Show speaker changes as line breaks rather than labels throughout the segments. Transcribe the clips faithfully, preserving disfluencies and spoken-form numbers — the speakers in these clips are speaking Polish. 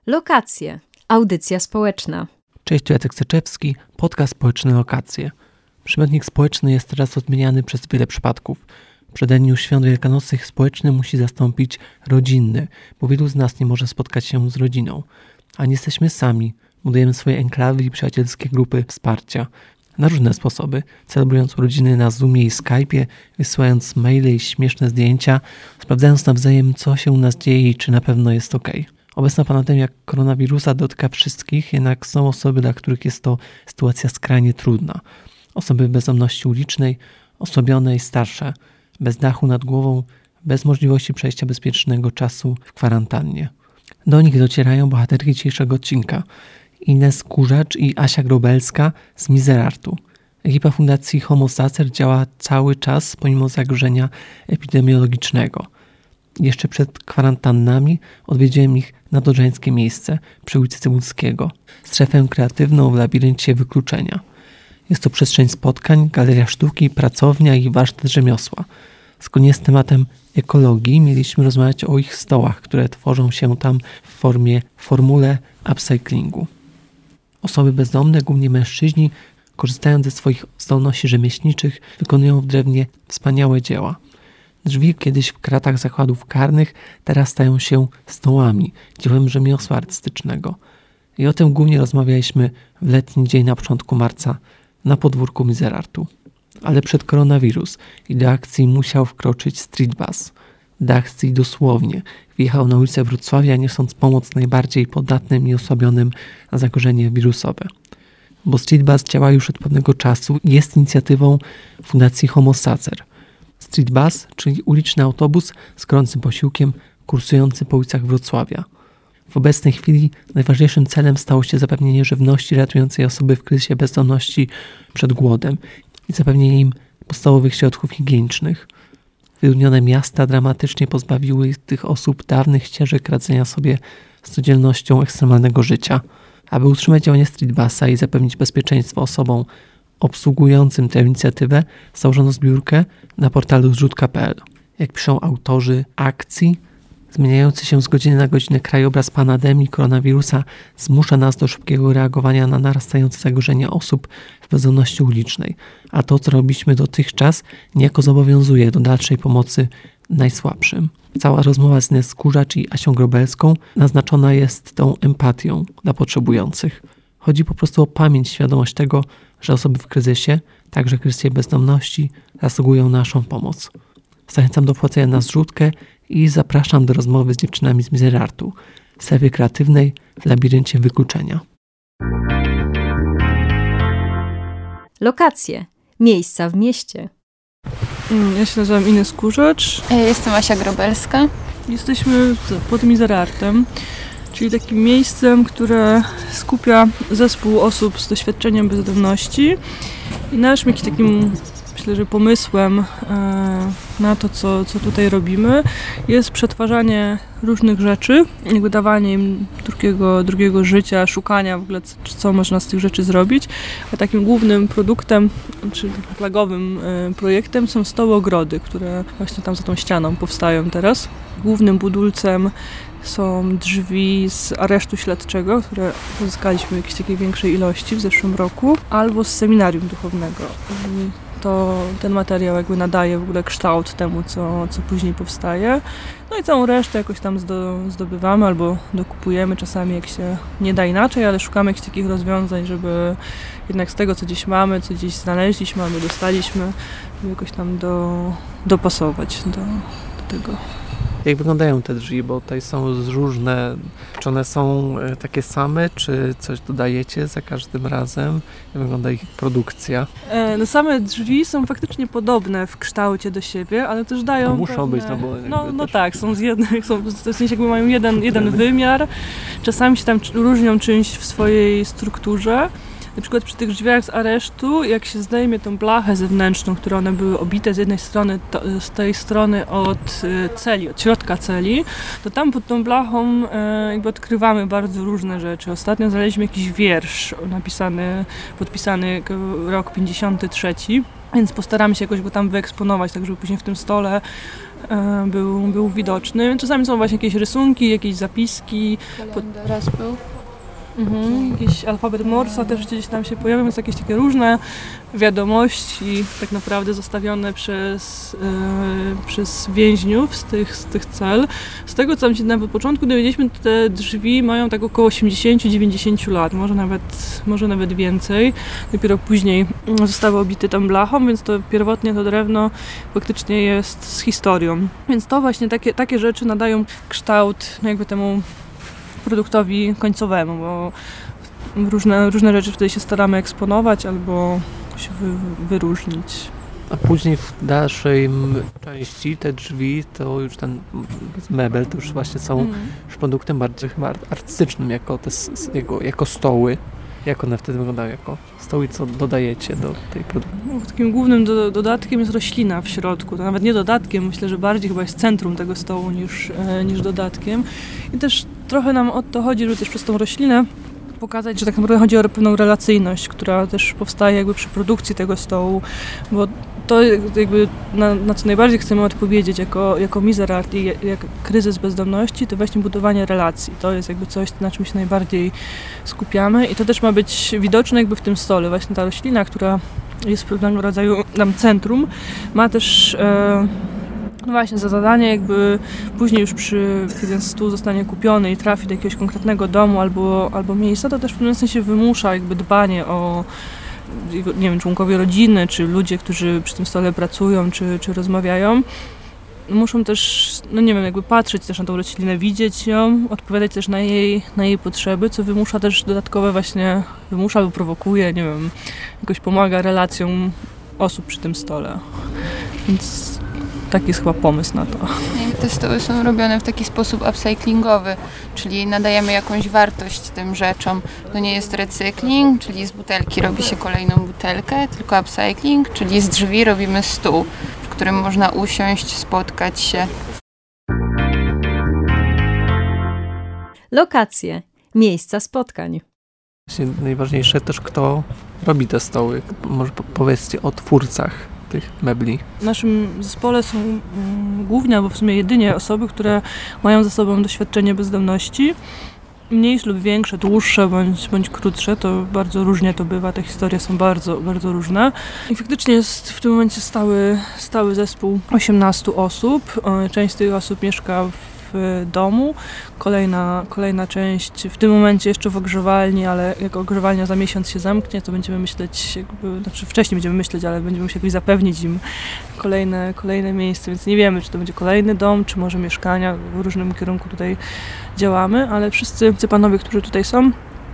Lokacje. Audycja społeczna.
Cześć, tu Jacek Seczewski, podcast społeczny Lokacje. Przymiotnik społeczny jest teraz odmieniany przez wiele przypadków. W przededniu świąt wielkanocnych społeczny musi zastąpić rodzinny, bo wielu z nas nie może spotkać się z rodziną. A nie jesteśmy sami. Budujemy swoje enklawy i przyjacielskie grupy wsparcia na różne sposoby, celebrując urodziny na Zoomie i Skype'ie, wysyłając maile i śmieszne zdjęcia, sprawdzając nawzajem, co się u nas dzieje i czy na pewno jest ok. Obecna pandemia koronawirusa dotyka wszystkich, jednak są osoby, dla których jest to sytuacja skrajnie trudna. Osoby w bezdomności ulicznej, osłabione i starsze, bez dachu nad głową, bez możliwości przejścia bezpiecznego czasu w kwarantannie. Do nich docierają bohaterki dzisiejszego odcinka. Ines Kurzacz i Asia Grobelska z Miserartu. Ekipa Fundacji Homo Sacer działa cały czas pomimo zagrożenia epidemiologicznego. Jeszcze przed kwarantannami odwiedziłem ich nadodrzańskie miejsce przy ulicy Cybulskiego, strefę kreatywną w labiryncie wykluczenia. Jest to przestrzeń spotkań, galeria sztuki, pracownia i warsztat rzemiosła. Zgodnie z tematem ekologii mieliśmy rozmawiać o ich stołach, które tworzą się tam w formie formule upcyclingu. Osoby bezdomne, głównie mężczyźni, korzystając ze swoich zdolności rzemieślniczych, wykonują w drewnie wspaniałe dzieła. Drzwi kiedyś w kratach zakładów karnych teraz stają się stołami, dziełem rzemiosła artystycznego. I o tym głównie rozmawialiśmy w letni dzień na początku marca na podwórku Miserartu. Ale przed koronawirus i do akcji musiał wkroczyć Street Bus. Do akcji dosłownie wjechał na ulicę Wrocławia, niosąc pomoc najbardziej podatnym i osłabionym na zagrożenie wirusowe. Bo Street Bus działa już od pewnego czasu i jest inicjatywą Fundacji Homo Sacer. Street Bus, czyli uliczny autobus z gorącym posiłkiem kursujący po ulicach Wrocławia. W obecnej chwili najważniejszym celem stało się zapewnienie żywności ratującej osoby w kryzysie bezdomności przed głodem i zapewnienie im podstawowych środków higienicznych. Wyludnione miasta dramatycznie pozbawiły tych osób dawnych ścieżek radzenia sobie z codziennością ekstremalnego życia. Aby utrzymać działanie Street Busa i zapewnić bezpieczeństwo osobom obsługującym tę inicjatywę, założono zbiórkę na portalu zrzut kropka pe el. Jak piszą autorzy akcji, zmieniający się z godziny na godzinę krajobraz pandemii koronawirusa zmusza nas do szybkiego reagowania na narastające zagrożenie osób w bezdomności ulicznej, a to, co robiliśmy dotychczas, niejako zobowiązuje do dalszej pomocy najsłabszym. Cała rozmowa z Ines Kurzacz i Asią Grobelską naznaczona jest tą empatią dla potrzebujących. Chodzi po prostu o pamięć, świadomość tego, że osoby w kryzysie, także w kryzysie bezdomności, zasługują na naszą pomoc. Zachęcam do wpłacenia na zrzutkę i zapraszam do rozmowy z dziewczynami z Miserartu, strefy kreatywnej w labiryncie wykluczenia.
Lokacje. Miejsca w mieście.
Ja się nazywam Ines Kurzacz.
Ja jestem Asia Grobelska.
Jesteśmy pod Miserartem, czyli takim miejscem, które skupia zespół osób z doświadczeniem bezdomności. I naszym jakimś takim, myślę, że pomysłem na to, co, co tutaj robimy, jest przetwarzanie różnych rzeczy, jakby dawanie im drugiego, drugiego życia, szukania w ogóle, co można z tych rzeczy zrobić. A takim głównym produktem, czy flagowym projektem są stoły ogrody, które właśnie tam za tą ścianą powstają teraz. Głównym budulcem są drzwi z aresztu śledczego, które pozyskaliśmy w jakiejś takiej większej ilości w zeszłym roku, albo z seminarium duchownego. I to ten materiał jakby nadaje w ogóle kształt temu, co, co później powstaje. No i całą resztę jakoś tam zdobywamy albo dokupujemy czasami, jak się nie da inaczej, ale szukamy jakichś takich rozwiązań, żeby jednak z tego, co gdzieś mamy, co gdzieś znaleźliśmy albo dostaliśmy, żeby jakoś tam do, dopasować do, do tego.
Jak wyglądają te drzwi, bo tutaj są różne, czy one są takie same, czy coś dodajecie za każdym razem? Jak wygląda ich produkcja?
No same drzwi są faktycznie podobne w kształcie do siebie, ale też dają...
No muszą
pewne...
być, no bo...
No, no
też...
tak, są z jednych, są, w sensie jakby mają jeden, jeden wymiar, czasami się tam różnią czymś w swojej strukturze. Na przykład przy tych drzwiach z aresztu, jak się zdejmie tą blachę zewnętrzną, które one były obite z jednej strony, to, z tej strony od celi, od środka celi, to tam pod tą blachą e, jakby odkrywamy bardzo różne rzeczy. Ostatnio znaleźliśmy jakiś wiersz napisany, podpisany rok pięćdziesiąty trzeci. Więc postaramy się jakoś go tam wyeksponować, tak żeby później w tym stole e, był, był widoczny. Czasami są właśnie jakieś rysunki, jakieś zapiski.
Raz był.
Mhm. Jakiś alfabet Morsa też gdzieś tam się pojawią, więc jakieś takie różne wiadomości tak naprawdę zostawione przez, yy, przez więźniów z tych, z tych cel. Z tego co na początku dowiedzieliśmy, te drzwi mają tak około osiemdziesiąt do dziewięćdziesięciu lat, może nawet, może nawet więcej. Dopiero później zostały obite tam blachą, więc to pierwotnie to drewno faktycznie jest z historią. Więc to właśnie takie, takie rzeczy nadają kształt jakby temu produktowi końcowemu, bo różne, różne rzeczy wtedy się staramy eksponować albo się wy, wyróżnić.
A później w dalszej m- części te drzwi, to już ten mebel, to już właśnie są
Mm.
już produktem bardziej chyba artystycznym, jako, te, s- jako, jako stoły. Jak one wtedy wyglądają jako stoły, co dodajecie do tej produkcji?
No, takim głównym do, dodatkiem jest roślina w środku. To nawet nie dodatkiem, myślę, że bardziej chyba jest centrum tego stołu niż, e, niż dodatkiem. I też trochę nam o to chodzi, żeby też przez tą roślinę pokazać, że tak naprawdę chodzi o pewną relacyjność, która też powstaje jakby przy produkcji tego stołu, bo to jakby na, na co najbardziej chcemy odpowiedzieć jako, jako Miserart i jak kryzys bezdomności, to właśnie budowanie relacji. To jest jakby coś, na czym się najbardziej skupiamy i to też ma być widoczne jakby w tym stole. Właśnie ta roślina, która jest pewnego rodzaju nam centrum, ma też e, no właśnie za zadanie jakby później już przy, kiedy ten stół zostanie kupiony i trafi do jakiegoś konkretnego domu albo, albo miejsca, to też w pewnym sensie wymusza jakby dbanie o, nie wiem, członkowie rodziny, czy ludzie, którzy przy tym stole pracują, czy, czy rozmawiają. Muszą też, no nie wiem, jakby patrzeć też na tą roślinę, widzieć ją, odpowiadać też na jej, na jej potrzeby, co wymusza też dodatkowe właśnie, wymusza albo prowokuje, nie wiem, jakoś pomaga relacjom osób przy tym stole. Więc taki jest chyba pomysł na to.
Te stoły są robione w taki sposób upcyclingowy, czyli nadajemy jakąś wartość tym rzeczom. To nie jest recykling, czyli z butelki robi się kolejną butelkę, tylko upcycling, czyli z drzwi robimy stół, przy którym można usiąść, spotkać się.
Lokacje. Miejsca spotkań.
Właśnie najważniejsze też, kto robi te stoły. Może po- powiedzcie o twórcach tych mebli.
W naszym zespole są mm, głównie, albo w sumie jedynie osoby, które mają za sobą doświadczenie bezdomności. Mniejsze lub większe, dłuższe bądź, bądź krótsze, to bardzo różnie to bywa, te historie są bardzo, bardzo różne. I faktycznie jest w tym momencie stały, stały zespół osiemnastu osób. Część z tych osób mieszka w domu, kolejna, kolejna część w tym momencie jeszcze w ogrzewalni, ale jak ogrzewalnia za miesiąc się zamknie, to będziemy myśleć, jakby, znaczy wcześniej będziemy myśleć, ale będziemy musieli jakoś zapewnić im kolejne, kolejne miejsce, więc nie wiemy, czy to będzie kolejny dom, czy może mieszkania, w różnym kierunku tutaj działamy, ale wszyscy ci panowie, którzy tutaj są,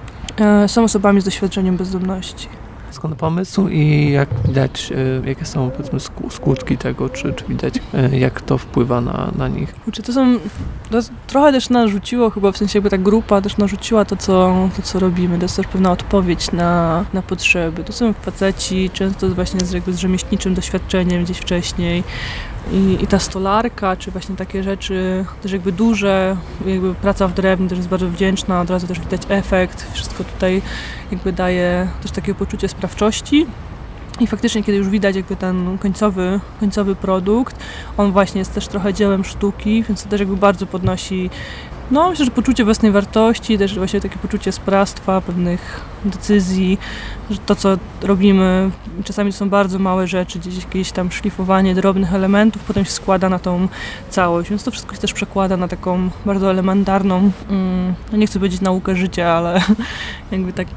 e, są osobami z doświadczeniem bezdomności.
Skąd pomysł i jak widać, e, jakie są powiedzmy sku- skutki tego, czy, czy widać, e, jak to wpływa na, na nich?
Czy to są, to trochę też narzuciło chyba, w sensie jakby ta grupa też narzuciła to, co, to, co robimy. To jest też pewna odpowiedź na, na potrzeby. To są faceci, często właśnie z, jakby z rzemieślniczym doświadczeniem gdzieś wcześniej. I, I ta stolarka, czy właśnie takie rzeczy też jakby duże, jakby praca w drewnie też jest bardzo wdzięczna, od razu też widać efekt, wszystko tutaj jakby daje też takie poczucie sprawczości. I faktycznie, kiedy już widać jakby ten końcowy, końcowy produkt, on właśnie jest też trochę dziełem sztuki, więc to też jakby bardzo podnosi, no myślę, że poczucie własnej wartości, też właśnie takie poczucie sprawstwa, pewnych decyzji, że to, co robimy, czasami to są bardzo małe rzeczy, gdzieś jakieś tam szlifowanie drobnych elementów, potem się składa na tą całość, więc to wszystko się też przekłada na taką bardzo elementarną, mm, no nie chcę powiedzieć naukę życia, ale jakby tak,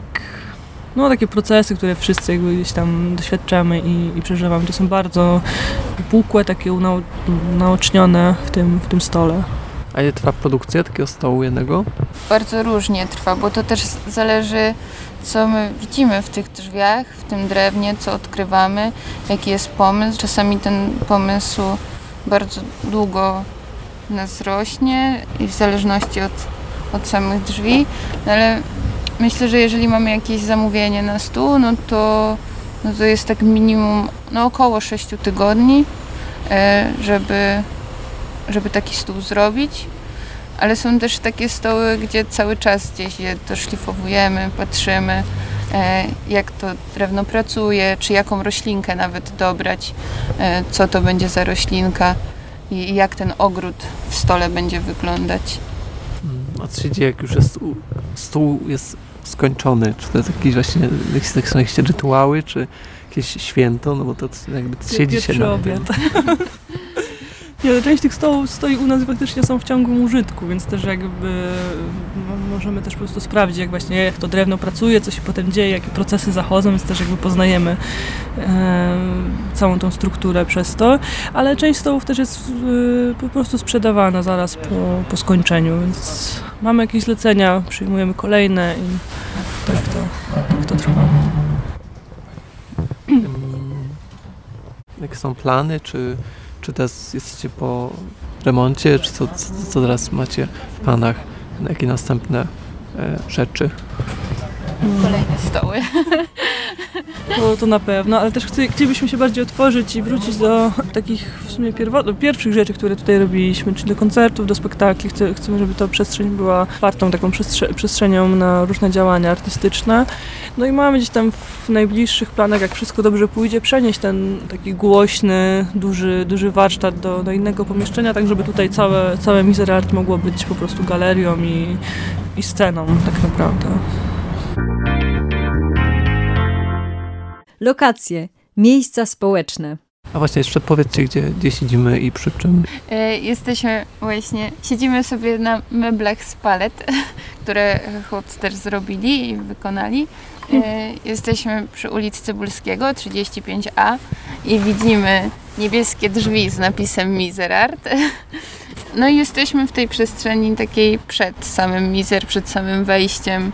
no takie procesy, które wszyscy jakby gdzieś tam doświadczamy i, i przeżywamy, to są bardzo pukłe, takie unao- unaocznione w tym, w tym stole.
A ile trwa produkcja takiego stołu jednego?
Bardzo różnie trwa, bo to też zależy, co my widzimy w tych drzwiach, w tym drewnie, co odkrywamy, jaki jest pomysł. Czasami ten pomysł bardzo długo w nas rośnie i w zależności od, od samych drzwi, no ale myślę, że jeżeli mamy jakieś zamówienie na stół, no to, no to jest tak minimum no około sześciu tygodni, żeby, żeby taki stół zrobić. Ale są też takie stoły, gdzie cały czas gdzieś je doszlifowujemy, patrzymy, jak to drewno pracuje, czy jaką roślinkę nawet dobrać, co to będzie za roślinka. i, i jak ten ogród w stole będzie wyglądać.
A co się dzieje, jak już jest u, stół jest skończony? Czy to jest jakieś właśnie jakieś, są jakieś rytuały, czy jakieś święto? No bo to jakby siedzi się na
obiad. Nie, część tych stołów stoi u nas i faktycznie są w ciągłym użytku, więc też jakby no, możemy też po prostu sprawdzić, jak właśnie jak to drewno pracuje, co się potem dzieje, jakie procesy zachodzą, więc też jakby poznajemy e, całą tą strukturę przez to, ale część stołów też jest e, po prostu sprzedawana zaraz po, po skończeniu, więc mamy jakieś zlecenia, przyjmujemy kolejne i tak to, tak to trwa.
Jakie są plany, czy Czy teraz jesteście po remoncie, czy co, co, co teraz macie w planach? Jakie następne e, rzeczy?
Kolejne stoły.
To, to na pewno, ale też chci, chcielibyśmy się bardziej otworzyć i wrócić do takich w sumie pierwotnych, pierwszych rzeczy, które tutaj robiliśmy, czyli do koncertów, do spektakli. Chcemy, chcemy żeby ta przestrzeń była otwartą taką przestrze- przestrzenią na różne działania artystyczne. No i mamy gdzieś tam w najbliższych planach, jak wszystko dobrze pójdzie, przenieść ten taki głośny, duży, duży warsztat do, do innego pomieszczenia, tak żeby tutaj całe, całe Misery Art mogło być po prostu galerią i, i sceną tak naprawdę.
Lokacje, miejsca społeczne.
A właśnie jeszcze powiedzcie, gdzie, gdzie siedzimy i przy czym.
E, jesteśmy właśnie, siedzimy sobie na meblach z palet, które chłopcy też zrobili i wykonali. E, jesteśmy przy ulicy Cybulskiego, trzydzieści pięć A i widzimy niebieskie drzwi z napisem Misery Art. No i jesteśmy w tej przestrzeni takiej przed samym Miser, przed samym wejściem.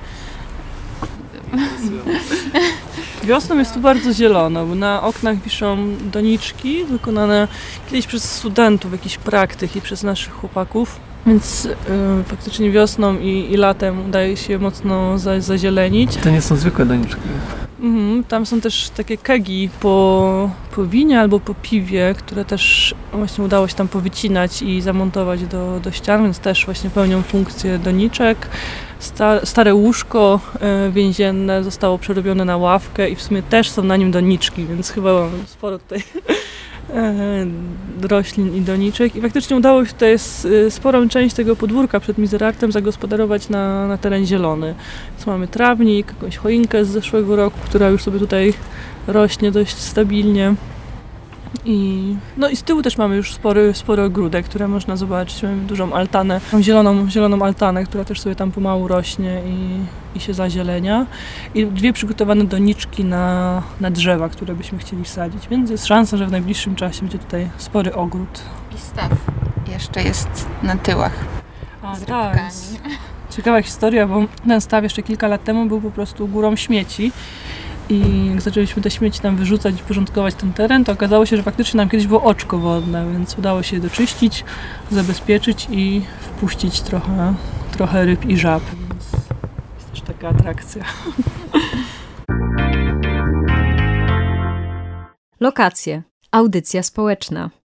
Wiosną jest tu bardzo zielono, bo na oknach wiszą doniczki wykonane kiedyś przez studentów, jakichś praktyk i przez naszych chłopaków, więc yy, faktycznie wiosną i, i latem udaje się mocno za, zazielenić.
To nie są zwykłe doniczki.
Mhm, tam są też takie kegi po, po winie albo po piwie, które też właśnie udało się tam powycinać i zamontować do, do ścian, więc też właśnie pełnią funkcję doniczek. Sta, stare łóżko e, więzienne zostało przerobione na ławkę i w sumie też są na nim doniczki, więc chyba mam sporo tutaj e, roślin i doniczek. I faktycznie udało się tutaj s, sporą część tego podwórka przed Misery Artem zagospodarować na, na teren zielony. Więc mamy trawnik, jakąś choinkę z zeszłego roku, która już sobie tutaj rośnie dość stabilnie. I, no i z tyłu też mamy już spory, spory ogródek, które można zobaczyć. Mamy dużą altanę, tą zieloną, zieloną altanę, która też sobie tam pomału rośnie i, i się zazielenia. I dwie przygotowane doniczki na, na drzewa, które byśmy chcieli wsadzić. Więc jest szansa, że w najbliższym czasie będzie tutaj spory ogród.
I staw jeszcze jest na tyłach.
A,
z
tak.
rybkami.
Ciekawa historia, bo ten staw jeszcze kilka lat temu był po prostu górą śmieci. I jak zaczęliśmy te śmieci tam wyrzucać i porządkować ten teren, to okazało się, że faktycznie nam kiedyś było oczko wodne, więc udało się je doczyścić, zabezpieczyć i wpuścić trochę, trochę ryb i żab, więc jest też taka atrakcja.
Lokacje, audycja społeczna.